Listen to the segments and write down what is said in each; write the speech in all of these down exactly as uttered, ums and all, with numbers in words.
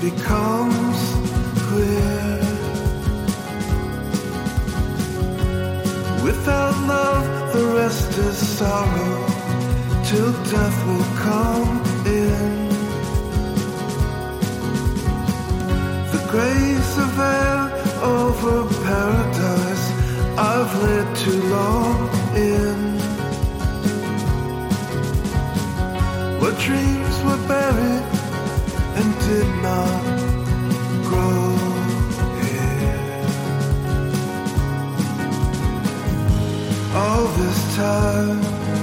becomes clear. Without love, the rest is sorrow, till death will come in. The grace of air over paradise I've lived too long in. Where dreams were buried and did not grow here. All this time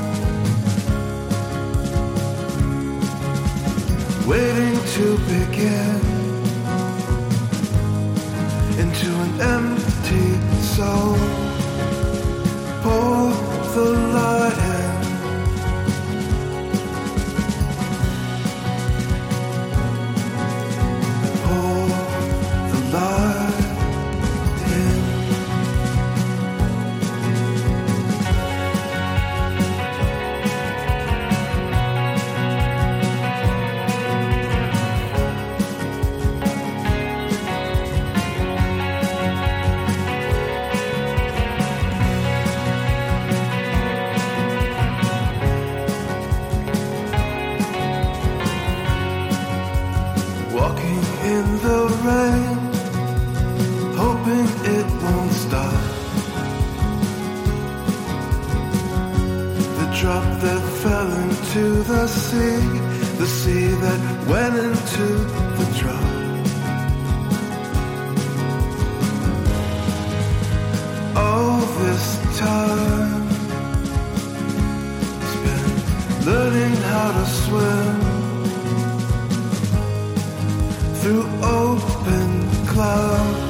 waiting to begin into an empty soul. Pour the light in. Pour the light in. Walking in the rain, hoping it won't stop. The drop that fell into the sea, the sea that went into the drop. All this time spent learning how to swim through open clouds.